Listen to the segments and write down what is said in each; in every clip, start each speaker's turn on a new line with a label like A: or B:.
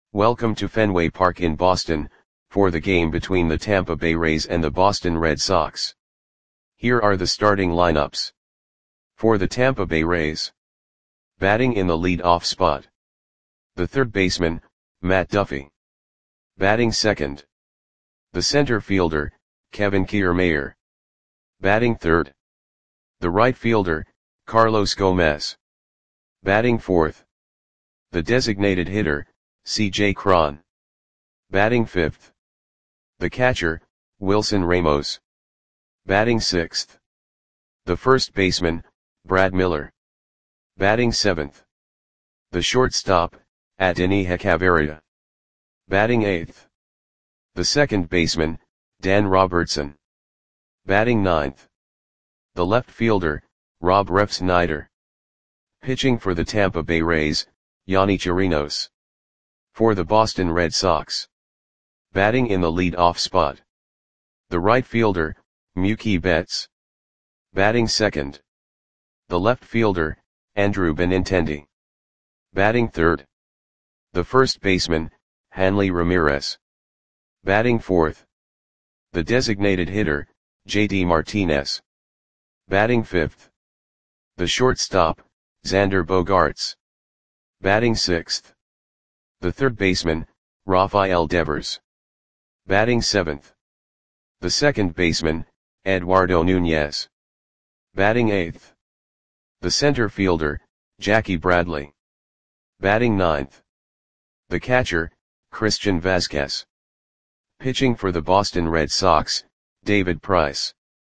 A: Welcome to Fenway Park in Boston, for the game between the Tampa Bay Rays and the Boston Red Sox. Here are the starting lineups. For the Tampa Bay Rays. Batting in the lead-off spot. The third baseman, Matt Duffy. Batting second. The center fielder, Kevin Kiermaier. Batting third. The right fielder, Carlos Gomez. Batting fourth. The designated hitter, C.J. Cron. Batting fifth. The catcher, Wilson Ramos. Batting sixth. The first baseman, Brad Miller. Batting seventh. The shortstop, Adeiny Hechavarria. Batting eighth. The second baseman, Dan Robertson. Batting ninth. The left fielder, Rob Refsnyder. Pitching for the Tampa Bay Rays, Yonny Chirinos. For the Boston Red Sox. Batting in the lead-off spot. The right fielder, Mookie Betts. Batting second. The left fielder, Andrew Benintendi. Batting third. The first baseman, Hanley Ramirez. Batting fourth. The designated hitter, J.D. Martinez. Batting fifth. The shortstop, Xander Bogaerts. Batting sixth. The third baseman, Rafael Devers. Batting seventh. The second baseman, Eduardo Nunez. Batting eighth. The center fielder, Jackie Bradley. Batting ninth. The catcher, Christian Vazquez. Pitching for the Boston Red Sox, David Price.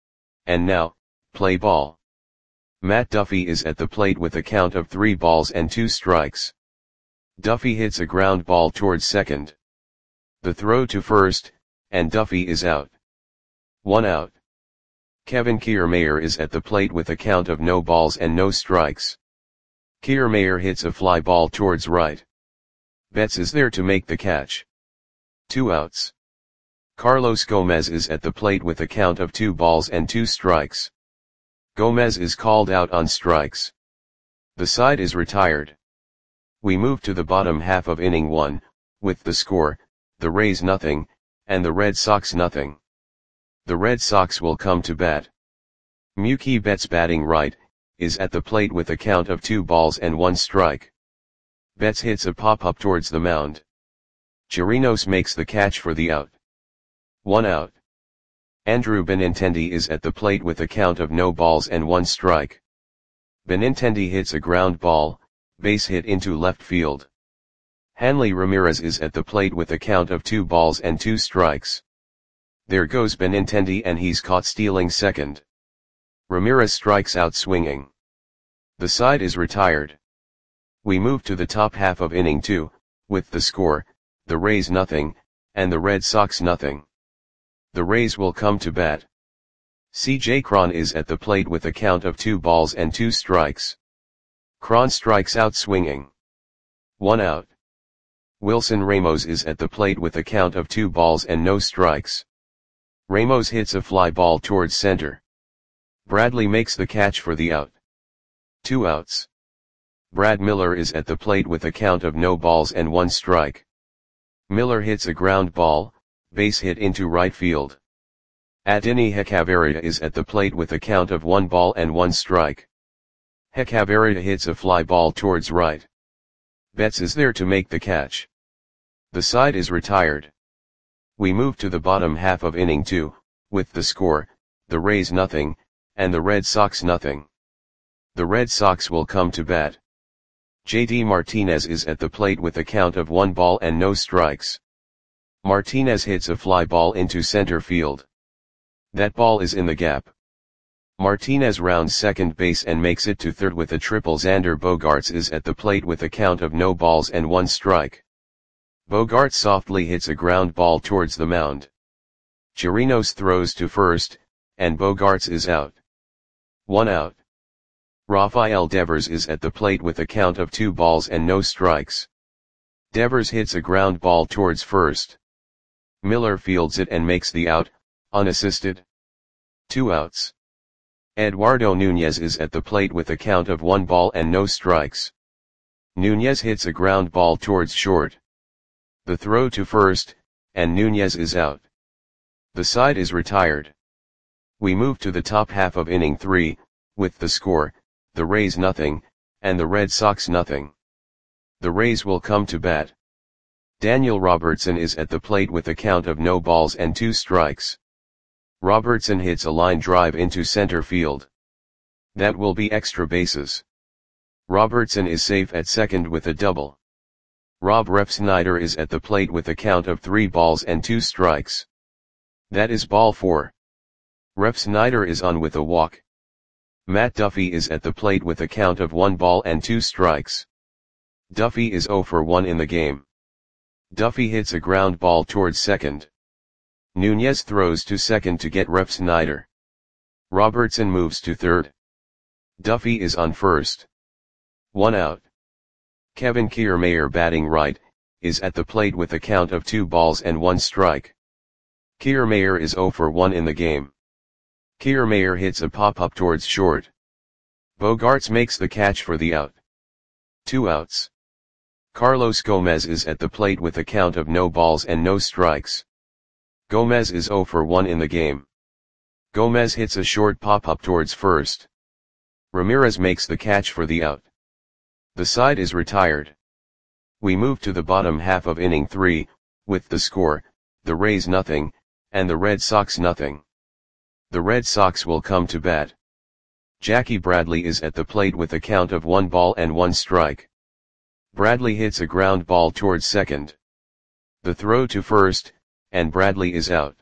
A: And now, play ball. Matt Duffy is at the plate with a count of 3 balls and 2 strikes. Duffy hits a ground ball towards second. The throw to first, and Duffy is out. 1 out. Kevin Kiermaier is at the plate with a count of no balls and no strikes. Kiermaier hits a fly ball towards right. Betts is there to make the catch. 2 outs. Carlos Gomez is at the plate with a count of 2 balls and 2 strikes. Gomez is called out on strikes. The side is retired. We move to the bottom half of inning 1, with the score, the Rays nothing, and the Red Sox nothing. The Red Sox will come to bat. Mookie Betts batting right, is at the plate with a count of 2 balls and 1 strike. Betts hits a pop-up towards the mound. Chirinos makes the catch for the out. 1 out. Andrew Benintendi is at the plate with a count of no balls and 1 strike. Benintendi hits a ground ball, base hit into left field. Hanley Ramirez is at the plate with a count of 2 balls and 2 strikes. There goes Benintendi and he's caught stealing second. Ramirez strikes out swinging. The side is retired. We move to the top half of inning 2, with the score, the Rays nothing, and the Red Sox nothing. The Rays will come to bat. C.J. Cron is at the plate with a count of 2 balls and 2 strikes. Cron strikes out swinging. 1 out. Wilson Ramos is at the plate with a count of 2 balls and no strikes. Ramos hits a fly ball towards center. Bradley makes the catch for the out. 2 outs. Brad Miller is at the plate with a count of no balls and 1 strike. Miller hits a ground ball, base hit into right field. Adeiny Hechavarria is at the plate with a count of 1 ball and 1 strike. Hechavarria hits a fly ball towards right. Betts is there to make the catch. The side is retired. We move to the bottom half of inning 2, with the score, the Rays nothing, and the Red Sox nothing. The Red Sox will come to bat. J.D. Martinez is at the plate with a count of 1 ball and no strikes. Martinez hits a fly ball into center field. That ball is in the gap. Martinez rounds second base and makes it to third with a triple. Xander Bogaerts is at the plate with a count of no balls and 1 strike. Bogaerts softly hits a ground ball towards the mound. Chirinos throws to first, and Bogaerts is out. 1 out. Rafael Devers is at the plate with a count of 2 balls and no strikes. Devers hits a ground ball towards first. Miller fields it and makes the out, unassisted. 2 outs. Eduardo Nunez is at the plate with a count of 1 ball and no strikes. Nunez hits a ground ball towards short. The throw to first, and Nunez is out. The side is retired. We move to the top half of inning 3, with the score, the Rays nothing, and the Red Sox nothing. The Rays will come to bat. Daniel Robertson is at the plate with a count of no balls and 2 strikes. Robertson hits a line drive into center field. That will be extra bases. Robertson is safe at second with a double. Rob Refsnyder is at the plate with a count of 3 balls and 2 strikes. That is ball 4. Refsnyder is on with a walk. Matt Duffy is at the plate with a count of 1 ball and 2 strikes. Duffy is 0 for 1 in the game. Duffy hits a ground ball towards second. Nunez throws to second to get Refsnyder. Robertson moves to third. Duffy is on first. 1 out. Kevin Kiermaier, batting right, is at the plate with a count of 2 balls and 1 strike. Kiermaier is 0 for 1 in the game. Kiermaier hits a pop-up towards short. Bogaerts makes the catch for the out. 2 outs. Carlos Gomez is at the plate with a count of no balls and no strikes. Gomez is 0 for 1 in the game. Gomez hits a short pop-up towards first. Ramirez makes the catch for the out. The side is retired. We move to the bottom half of inning 3, with the score, the Rays nothing, and the Red Sox nothing. The Red Sox will come to bat. Jackie Bradley is at the plate with a count of 1 ball and 1 strike. Bradley hits a ground ball towards second. The throw to first, and Bradley is out.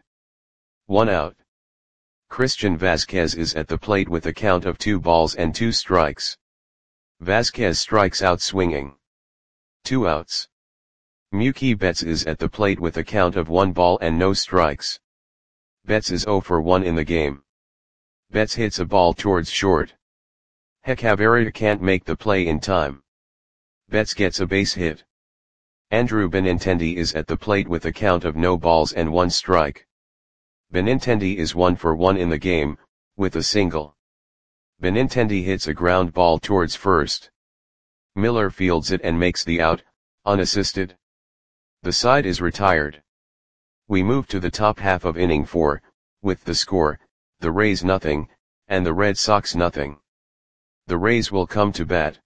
A: 1 out. Christian Vazquez is at the plate with a count of 2 balls and 2 strikes. Vazquez strikes out swinging. 2 outs. Mookie Betts is at the plate with a count of 1 ball and no strikes. Betts is 0 for 1 in the game. Betts hits a ball towards short. Hechavarria can't make the play in time. Betts gets a base hit. Andrew Benintendi is at the plate with a count of no balls and 1 strike. Benintendi is 1 for 1 in the game, with a single. Benintendi hits a ground ball towards first. Miller fields it and makes the out, unassisted. The side is retired. We move to the top half of inning 4, with the score, the Rays nothing, and the Red Sox nothing. The Rays will come to bat.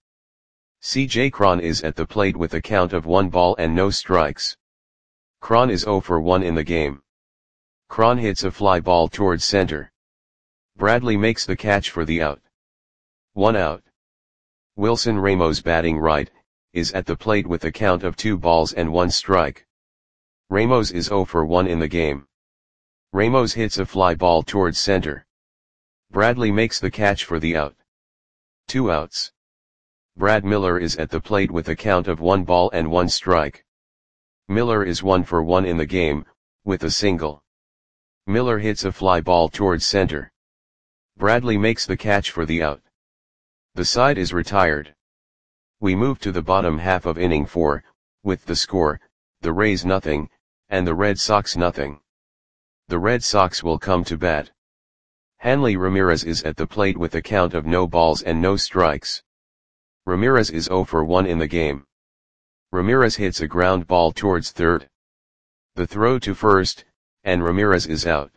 A: C.J. Cron is at the plate with a count of 1 ball and no strikes. Cron is 0 for 1 in the game. Cron hits a fly ball towards center. Bradley makes the catch for the out. 1 out. Wilson Ramos, batting right, is at the plate with a count of 2 balls and 1 strike. Ramos is 0 for 1 in the game. Ramos hits a fly ball towards center. Bradley makes the catch for the out. 2 outs. Brad Miller is at the plate with a count of 1 ball and 1 strike. Miller is 1 for 1 in the game, with a single. Miller hits a fly ball towards center. Bradley makes the catch for the out. The side is retired. We move to the bottom half of inning 4, with the score, the Rays nothing, and the Red Sox nothing. The Red Sox will come to bat. Hanley Ramirez is at the plate with a count of no balls and no strikes. Ramirez is 0 for 1 in the game. Ramirez hits a ground ball towards third. The throw to first, and Ramirez is out.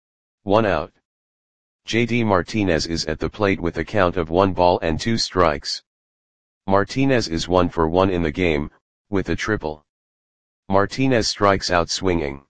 A: 1 out. J.D. Martinez is at the plate with a count of 1 ball and 2 strikes. Martinez is 1 for 1 in the game, with a triple. Martinez strikes out swinging.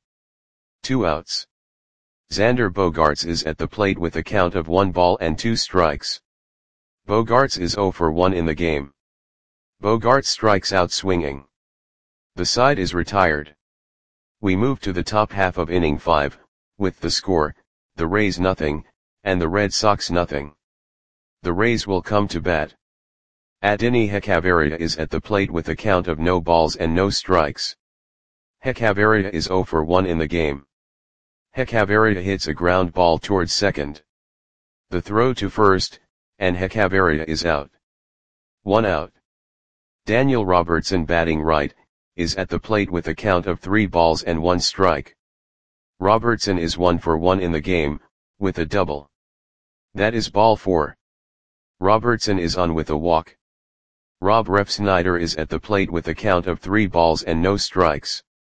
A: 2 outs. Xander Bogaerts is at the plate with a count of 1 ball and 2 strikes. Bogaerts is 0 for 1 in the game. Bogaerts strikes out swinging. The side is retired. We move to the top half of inning 5, with the score, the Rays nothing, and the Red Sox nothing. The Rays will come to bat. Adeiny Hechavarria is at the plate with a count of no balls and no strikes. Hechavarria is 0 for 1 in the game. Hechavarria hits a ground ball towards second. The throw to first, and Hechavarria is out. 1 out. Daniel Robertson, batting right, is at the plate with a count of 3 balls and 1 strike. Robertson is 1 for 1 in the game, with a double. That is ball 4. Robertson is on with a walk. Rob Refsnyder is at the plate with a count of 3 balls and no strikes.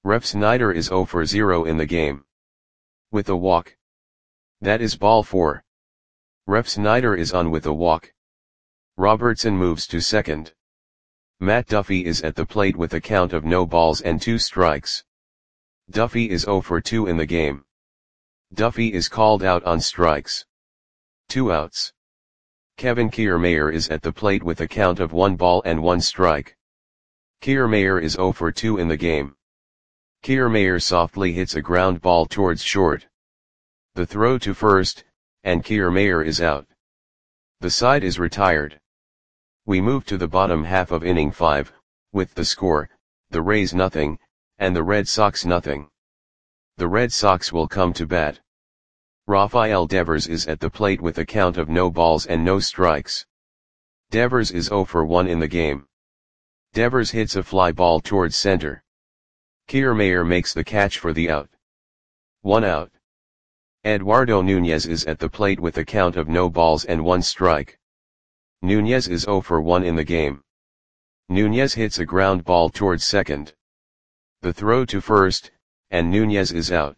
A: Refsnyder is 0 for 0 in the game. With a walk. That is ball 4. Refsnyder is on with a walk. Robertson moves to second. Matt Duffy is at the plate with a count of no balls and 2 strikes. Duffy is 0 for 2 in the game. Duffy is called out on strikes. 2 outs. Kevin Kiermaier is at the plate with a count of 1 ball and 1 strike. Kiermaier is 0 for 2 in the game. Kiermaier softly hits a ground ball towards short. The throw to first, and Kiermaier is out. The side is retired. We move to the bottom half of inning 5, with the score, the Rays nothing, and the Red Sox nothing. The Red Sox will come to bat. Rafael Devers is at the plate with a count of no balls and no strikes. Devers is 0 for 1 in the game. Devers hits a fly ball towards center. Kiermaier makes the catch for the out. 1 out. Eduardo Nunez is at the plate with a count of no balls and 1 strike. Nunez is 0 for 1 in the game. Nunez hits a ground ball towards second. The throw to first, and Nunez is out.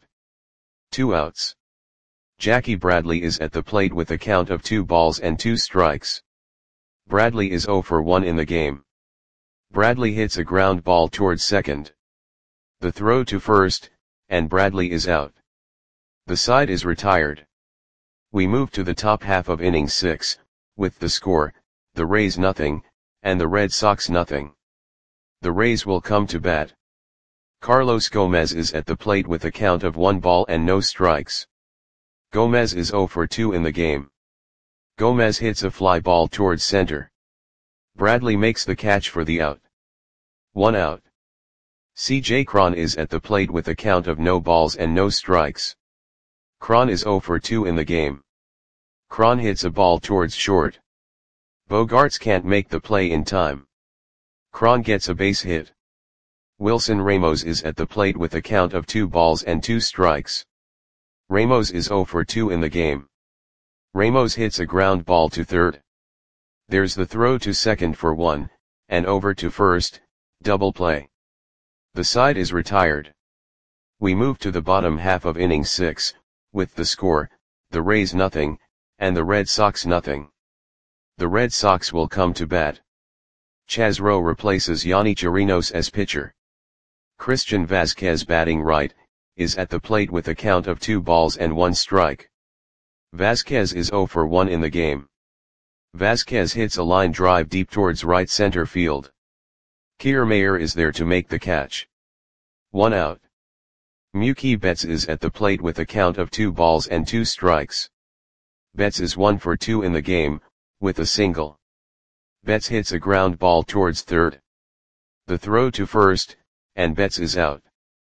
A: 2 outs. Jackie Bradley is at the plate with a count of 2 balls and 2 strikes. Bradley is 0 for 1 in the game. Bradley hits a ground ball towards second. The throw to first, and Bradley is out. The side is retired. We move to the top half of inning 6, with the score, the Rays nothing, and the Red Sox nothing. The Rays will come to bat. Carlos Gomez is at the plate with a count of 1 ball and no strikes. Gomez is 0 for 2 in the game. Gomez hits a fly ball towards center. Bradley makes the catch for the out. 1 out. C.J. Cron is at the plate with a count of no balls and no strikes. Cron is 0 for 2 in the game. Cron hits a ball towards short. Bogaerts can't make the play in time. Cron gets a base hit. Wilson Ramos is at the plate with a count of 2 balls and 2 strikes. Ramos is 0 for 2 in the game. Ramos hits a ground ball to third. There's the throw to second for 1, and over to first, double play. The side is retired. We move to the bottom half of inning 6, with the score, the Rays nothing, and the Red Sox nothing. The Red Sox will come to bat. Chaz Roe replaces Yonny Chirinos as pitcher. Christian Vazquez batting right, is at the plate with a count of 2 balls and 1 strike. Vazquez is 0 for 1 in the game. Vazquez hits a line drive deep towards right center field. Kiermaier is there to make the catch. 1 out. Mookie Betts is at the plate with a count of 2 balls and 2 strikes. Betts is 1 for 2 in the game, with a single. Betts hits a ground ball towards third. The throw to first, and Betts is out.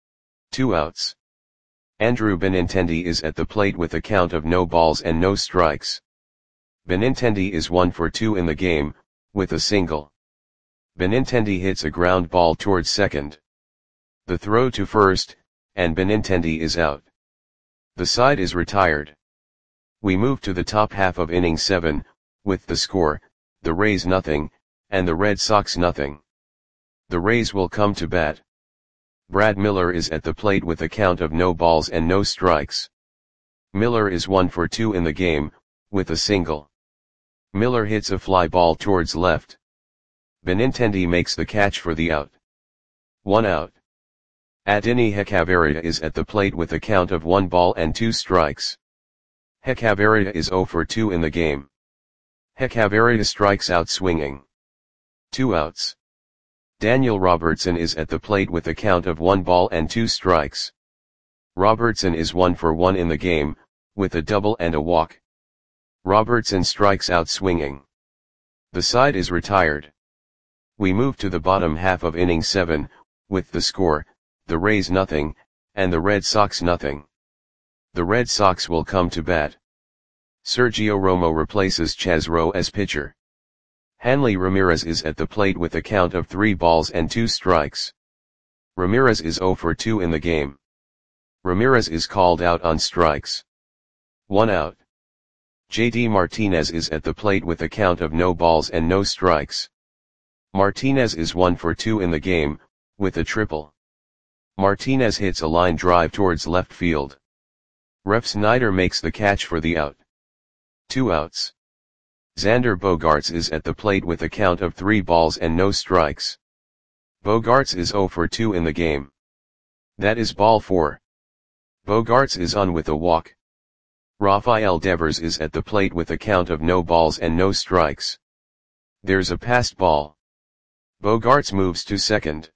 A: 2 outs. Andrew Benintendi is at the plate with a count of no balls and no strikes. Benintendi is 1 for 2 in the game, with a single. Benintendi hits a ground ball towards second. The throw to first, and Benintendi is out. The side is retired. We move to the top half of inning 7, with the score, the Rays nothing, and the Red Sox nothing. The Rays will come to bat. Brad Miller is at the plate with a count of no balls and no strikes. Miller is 1 for 2 in the game, with a single. Miller hits a fly ball towards left. Benintendi makes the catch for the out. 1 out. Adeiny Hechavarria is at the plate with a count of 1 ball and 2 strikes. Hechavarria is 0 for 2 in the game. Hechavarria strikes out swinging. 2 outs. Daniel Robertson is at the plate with a count of 1 ball and 2 strikes. Robertson is 1 for 1 in the game, with a double and a walk. Robertson strikes out swinging. The side is retired. We move to the bottom half of inning 7, with the score, the Rays nothing, and the Red Sox nothing. The Red Sox will come to bat. Sergio Romo replaces Chaz Roe as pitcher. Hanley Ramirez is at the plate with a count of 3 balls and 2 strikes. Ramirez is 0 for 2 in the game. Ramirez is called out on strikes. 1 out. JD Martinez is at the plate with a count of no balls and no strikes. Martinez is 1 for 2 in the game, with a triple. Martinez hits a line drive towards left field. Refsnyder makes the catch for the out. 2 outs. Xander Bogaerts is at the plate with a count of 3 balls and no strikes. Bogaerts is 0 for 2 in the game. That is ball 4. Bogaerts is on with a walk. Rafael Devers is at the plate with a count of no balls and no strikes. There's a passed ball. Bogaerts moves to second.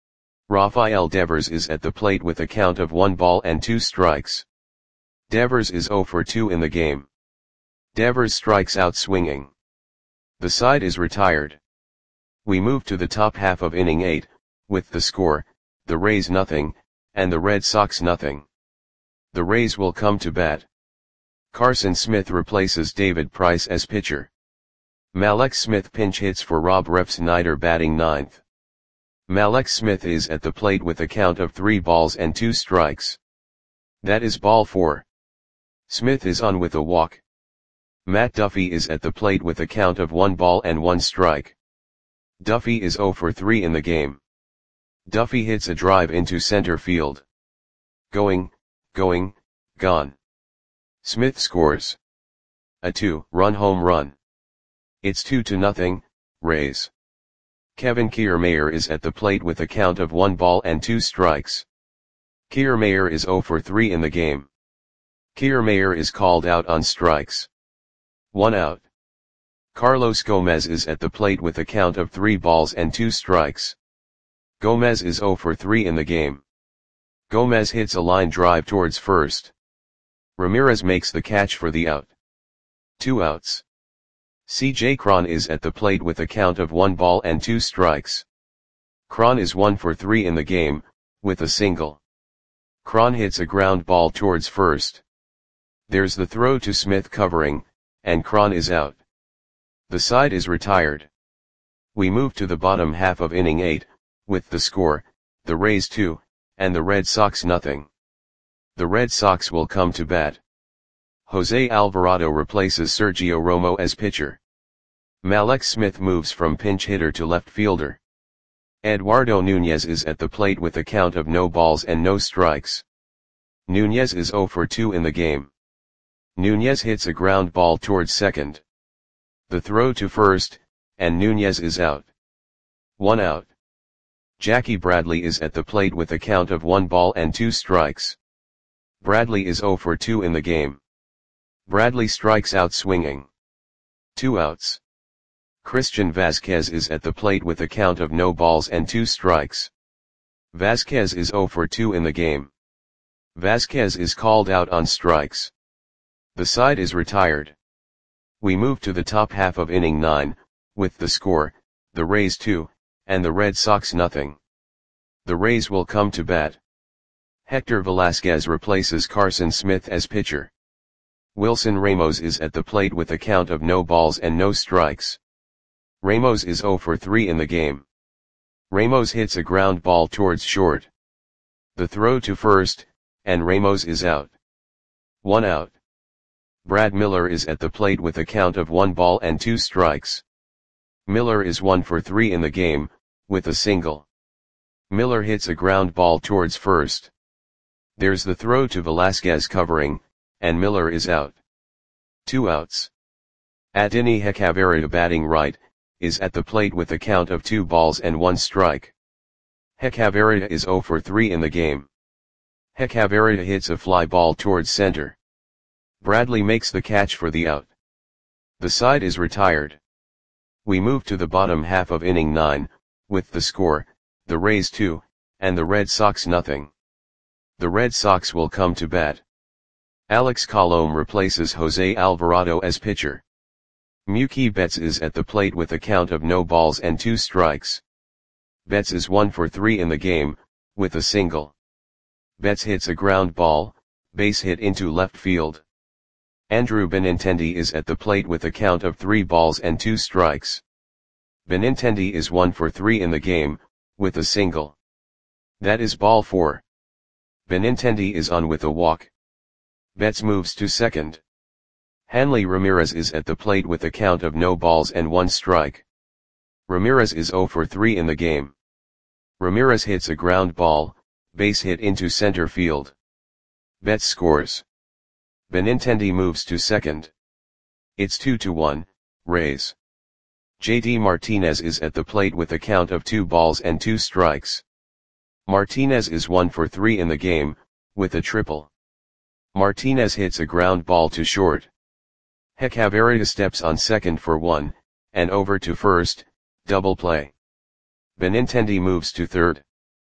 A: Rafael Devers is at the plate with a count of 1 ball and 2 strikes. Devers is 0 for 2 in the game. Devers strikes out swinging. The side is retired. We move to the top half of inning 8, with the score, the Rays nothing, and the Red Sox nothing. The Rays will come to bat. Carson Smith replaces David Price as pitcher. Mallex Smith pinch hits for Rob Refsnyder batting ninth. Mallex Smith is at the plate with a count of 3 balls and 2 strikes. That is ball 4. Smith is on with a walk. Matt Duffy is at the plate with a count of 1 ball and 1 strike. Duffy is 0 for 3 in the game. Duffy hits a drive into center field. Going, gone. Smith scores a 2-run home run. It's 2-0, Rays. Kevin Kiermaier is at the plate with a count of 1 ball and 2 strikes. Kiermaier is 0 for 3 in the game. Kiermaier is called out on strikes. 1 out. Carlos Gomez is at the plate with a count of 3 balls and 2 strikes. Gomez is 0 for 3 in the game. Gomez hits a line drive towards first. Ramirez makes the catch for the out. 2 outs. C.J. Cron is at the plate with a count of 1 ball and 2 strikes. Cron is 1 for 3 in the game, with a single. Cron hits a ground ball towards first. There's the throw to Smith covering, and Cron is out. The side is retired. We move to the bottom half of inning 8, with the score, the Rays 2, and the Red Sox nothing. The Red Sox will come to bat. Jose Alvarado replaces Sergio Romo as pitcher. Mallex Smith moves from pinch hitter to left fielder. Eduardo Nunez is at the plate with a count of no balls and no strikes. Nunez is 0 for 2 in the game. Nunez hits a ground ball towards second. The throw to first, and Nunez is out. 1 out. Jackie Bradley is at the plate with a count of 1 ball and 2 strikes. Bradley is 0 for 2 in the game. Bradley strikes out swinging. 2 outs. Christian Vazquez is at the plate with a count of no balls and 2 strikes. Vazquez is 0 for 2 in the game. Vazquez is called out on strikes. The side is retired. We move to the top half of inning 9, with the score, the Rays 2, and the Red Sox nothing. The Rays will come to bat. Hector Velasquez replaces Carson Smith as pitcher. Wilson Ramos is at the plate with a count of no balls and no strikes. Ramos is 0 for 3 in the game. Ramos hits a ground ball towards short. The throw to first, and Ramos is out. 1 out. Brad Miller is at the plate with a count of 1 ball and 2 strikes. Miller is 1 for 3 in the game, with a single. Miller hits a ground ball towards first. There's the throw to Velasquez covering, and Miller is out. 2 outs. Adeiny Hechavarria batting right, is at the plate with a count of 2 balls and 1 strike. Hechavarria is 0 for 3 in the game. Hechavarria hits a fly ball towards center. Bradley makes the catch for the out. The side is retired. We move to the bottom half of inning 9, with the score, the Rays 2, and the Red Sox nothing. The Red Sox will come to bat. Alex Colomé replaces Jose Alvarado as pitcher. Mookie Betts is at the plate with a count of no balls and 2 strikes. Betts is 1 for 3 in the game, with a single. Betts hits a ground ball, base hit into left field. Andrew Benintendi is at the plate with a count of 3 balls and 2 strikes. Benintendi is 1 for 3 in the game, with a single. That is ball 4. Benintendi is on with a walk. Betts moves to second. Hanley Ramirez is at the plate with a count of no balls and 1 strike. Ramirez is 0 for 3 in the game. Ramirez hits a ground ball, Base hit into center field. Betts scores. Benintendi moves to second. It's 2-1, Rays. JD Martinez is at the plate with a count of 2 balls and 2 strikes. Martinez is 1 for 3 in the game, with a triple. Martinez hits a ground ball to short. Hechavarria steps on second for 1, and over to first, double play. Benintendi moves to third.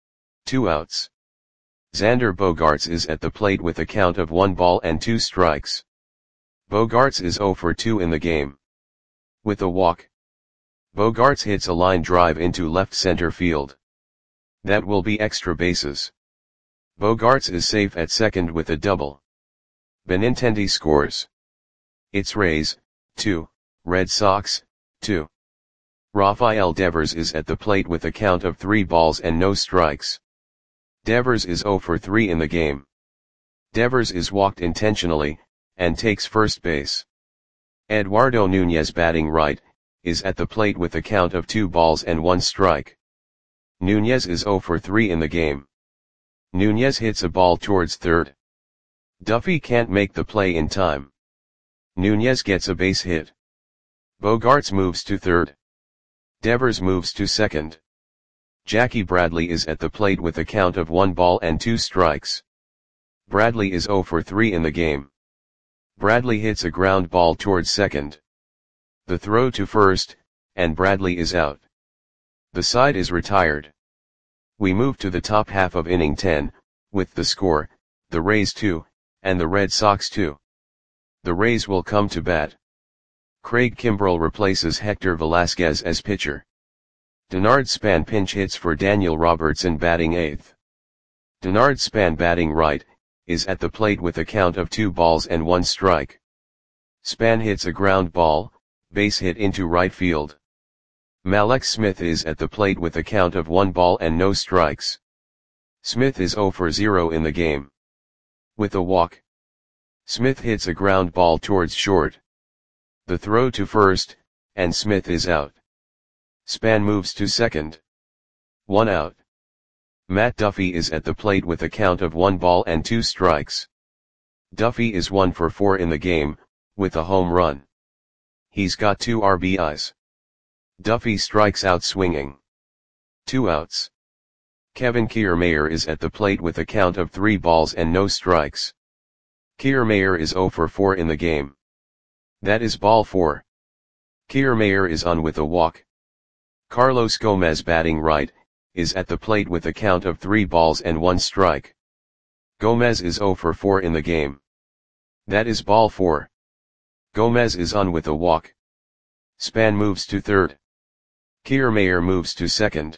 A: 2 outs. Xander Bogaerts is at the plate with a count of 1 ball and 2 strikes. Bogaerts is 0 for 2 in the game. With a walk. Bogaerts hits a line drive into left center field. That will be extra bases. Bogaerts is safe at second with a double. Benintendi scores. It's Rays, 2, Red Sox, 2. Rafael Devers is at the plate with a count of 3 balls and no strikes. Devers is 0 for 3 in the game. Devers is walked intentionally, and takes first base. Eduardo Nunez, batting right, is at the plate with a count of 2 balls and 1 strike. Nunez is 0 for 3 in the game. Nunez hits a ball towards third. Duffy can't make the play in time. Nunez gets a base hit. Bogaerts moves to third. Devers moves to second. Jackie Bradley is at the plate with a count of 1 ball and 2 strikes. Bradley is 0 for 3 in the game. Bradley hits a ground ball towards second. The throw to first, and Bradley is out. The side is retired. We move to the top half of inning 10, with the score, the Rays 2, and the Red Sox 2. The Rays will come to bat. Craig Kimbrel replaces Hector Velasquez as pitcher. Denard Span pinch hits for Daniel Robertson, batting 8th. Denard Span, batting right, is at the plate with a count of 2 balls and 1 strike. Span hits a ground ball, base hit into right field. Mallex Smith is at the plate with a count of 1 ball and no strikes. Smith is 0 for 0 in the game. With a walk. Smith hits a ground ball towards short. The throw to first, and Smith is out. Span moves to second. 1 out. Matt Duffy is at the plate with a count of 1 ball and 2 strikes. Duffy is 1 for 4 in the game, with a home run. He's got 2 RBIs. Duffy strikes out swinging. 2 outs. Kevin Kiermaier is at the plate with a count of 3 balls and no strikes. Kiermaier is 0 for 4 in the game. That is ball 4. Kiermaier is on with a walk. Carlos Gomez, batting right, is at the plate with a count of 3 balls and 1 strike. Gomez is 0 for 4 in the game. That is ball 4. Gomez is on with a walk. Span moves to third. Kiermaier moves to second.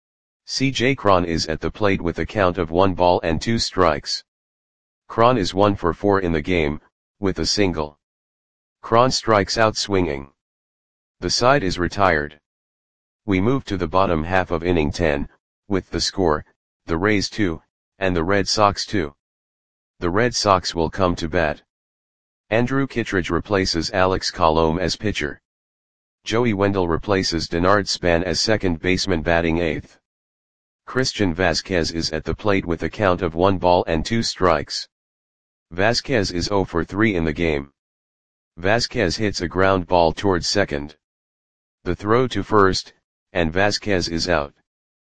A: C.J. Cron is at the plate with a count of 1 ball and 2 strikes. Cron is 1 for 4 in the game, with a single. Cron strikes out swinging. The side is retired. We move to the bottom half of inning 10, with the score, the Rays 2, and the Red Sox 2. The Red Sox will come to bat. Andrew Kittredge replaces Alex Colomé as pitcher. Joey Wendell replaces Denard Span as second baseman, batting 8th. Christian Vazquez is at the plate with a count of 1 ball and 2 strikes. Vazquez is 0 for 3 in the game. Vazquez hits a ground ball towards second. The throw to first, and Vazquez is out.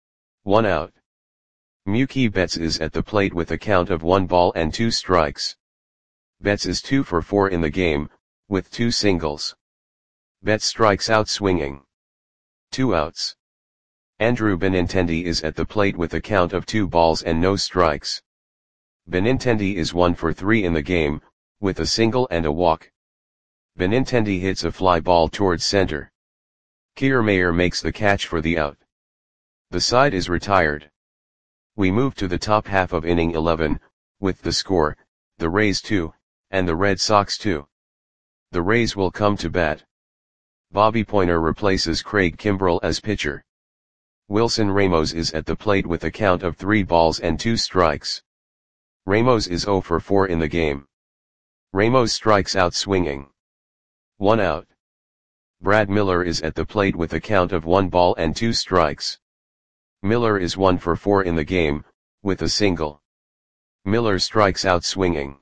A: 1 out. Mookie Betts is at the plate with a count of 1 ball and 2 strikes. Betts is 2 for 4 in the game, with 2 singles. Betts strikes out swinging. 2 outs. Andrew Benintendi is at the plate with a count of 2 balls and no strikes. Benintendi is 1 for 3 in the game, with a single and a walk. Benintendi hits a fly ball towards center. Kiermaier makes the catch for the out. The side is retired. We move to the top half of inning 11, with the score, the Rays 2, and the Red Sox 2. The Rays will come to bat. Bobby Poyner replaces Craig Kimbrel as pitcher. Wilson Ramos is at the plate with a count of 3 balls and 2 strikes. Ramos is 0 for 4 in the game. Ramos strikes out swinging. 1 out. Brad Miller is at the plate with a count of 1 ball and 2 strikes. Miller is 1 for 4 in the game, with a single. Miller strikes out swinging.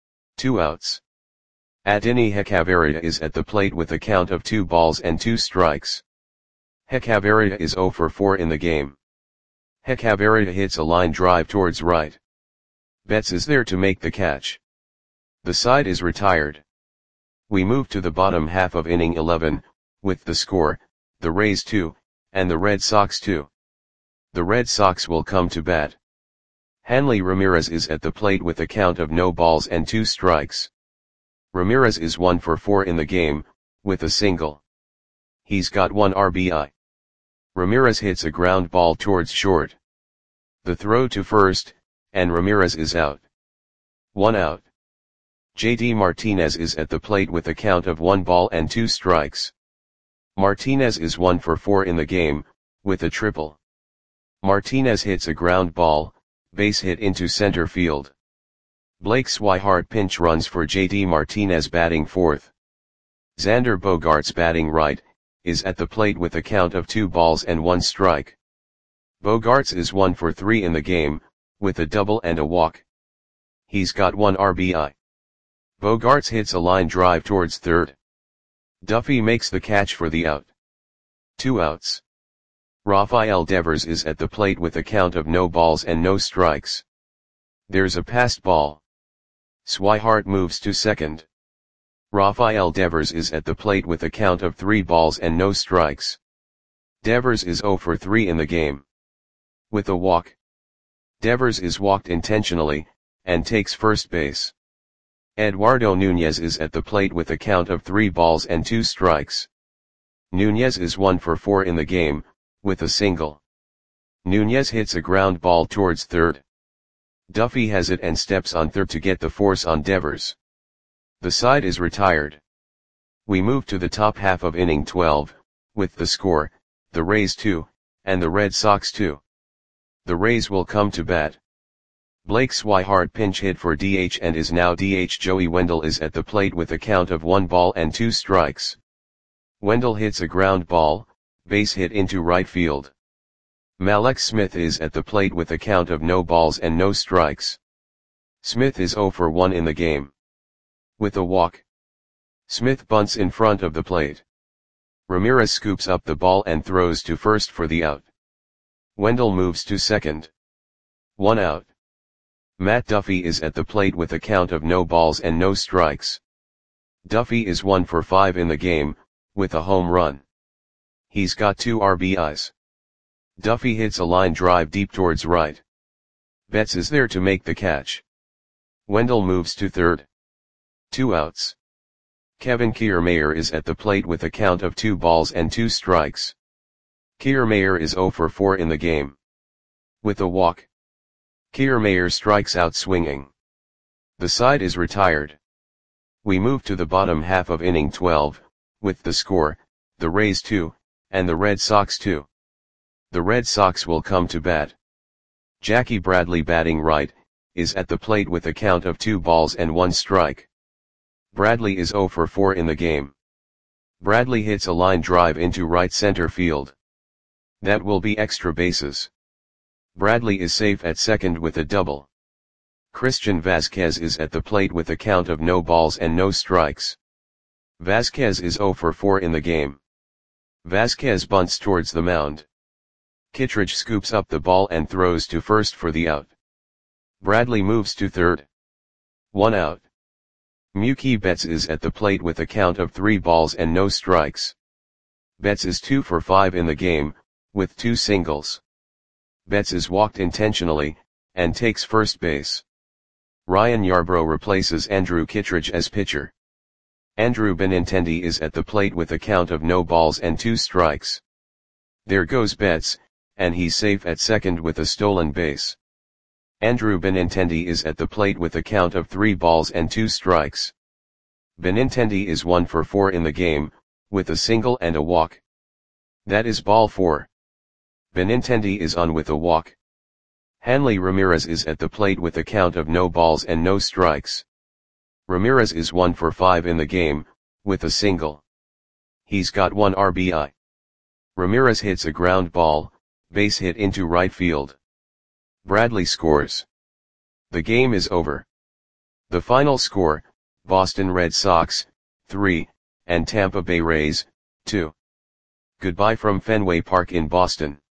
A: 2 outs. Adini Hechavarria is at the plate with a count of 2 balls and 2 strikes. Hechavarria is 0 for 4 in the game. Hechavarria hits a line drive towards right. Betts is there to make the catch. The side is retired. We move to the bottom half of inning 11, with the score, the Rays 2, and the Red Sox 2. The Red Sox will come to bat. Hanley Ramirez is at the plate with a count of no balls and 2 strikes. Ramirez is 1 for 4 in the game, with a single. He's got 1 RBI. Ramirez hits a ground ball towards short. The throw to first, and Ramirez is out. 1 out. JD Martinez is at the plate with a count of 1 ball and 2 strikes. Martinez is 1 for 4 in the game, with a triple. Martinez hits a ground ball, base hit into center field. Blake Swihart pinch runs for JD Martinez batting fourth. Xander Bogaerts batting right, is at the plate with a count of 2 balls and 1 strike. Bogaerts is 1 for 3 in the game, with a double and a walk. He's got 1 RBI. Bogaerts hits a line drive towards third. Duffy makes the catch for the out. 2 outs. Rafael Devers is at the plate with a count of no balls and no strikes. There's a passed ball. Swihart moves to second. Rafael Devers is at the plate with a count of 3 balls and no strikes. Devers is 0 for 3 in the game. With a walk. Devers is walked intentionally, and takes first base. Eduardo Nunez is at the plate with a count of 3 balls and 2 strikes. Nunez is 1 for 4 in the game, with a single. Nunez hits a ground ball towards third. Duffy has it and steps on third to get the force on Devers. The side is retired. We move to the top half of inning 12, with the score, the Rays 2, and the Red Sox 2. The Rays will come to bat. Blake Swihart pinch hit for DH and is now DH. Joey Wendell is at the plate with a count of 1 ball and 2 strikes. Wendell hits a ground ball, base hit into right field. Mallex Smith is at the plate with a count of no balls and no strikes. Smith is 0 for 1 in the game. With a walk. Smith bunts in front of the plate. Ramirez scoops up the ball and throws to first for the out. Wendell moves to second. 1 out. Matt Duffy is at the plate with a count of no balls and no strikes. Duffy is 1 for 5 in the game, with a home run. He's got 2 RBIs. Duffy hits a line drive deep towards right. Betts is there to make the catch. Wendell moves to third. 2 outs. Kevin Kiermaier is at the plate with a count of 2 balls and 2 strikes. Kiermaier is 0 for 4 in the game. With a walk. Kiermaier strikes out swinging. The side is retired. We move to the bottom half of inning 12, with the score, the Rays 2, and the Red Sox 2. The Red Sox will come to bat. Jackie Bradley batting right, is at the plate with a count of 2 balls and 1 strike. Bradley is 0 for 4 in the game. Bradley hits a line drive into right center field. That will be extra bases. Bradley is safe at second with a double. Christian Vasquez is at the plate with a count of no balls and no strikes. Vasquez is 0 for 4 in the game. Vasquez bunts towards the mound. Kittredge scoops up the ball and throws to first for the out. Bradley moves to third. 1 out. Mookie Betts is at the plate with a count of 3 balls and no strikes. Betts is 2 for 5 in the game, with 2 singles. Betts is walked intentionally, and takes first base. Ryan Yarbrough replaces Andrew Kittredge as pitcher. Andrew Benintendi is at the plate with a count of no balls and 2 strikes. There goes Betts, and he's safe at second with a stolen base. Andrew Benintendi is at the plate with a count of 3 balls and 2 strikes. Benintendi is 1 for 4 in the game, with a single and a walk. That is ball 4. Benintendi is on with a walk. Hanley Ramirez is at the plate with a count of no balls and no strikes. Ramirez is 1 for 5 in the game, with a single. He's got 1 RBI. Ramirez hits a ground ball, base hit into right field. Bradley scores. The game is over. The final score, Boston Red Sox, 3, and Tampa Bay Rays, 2. Goodbye from Fenway Park in Boston.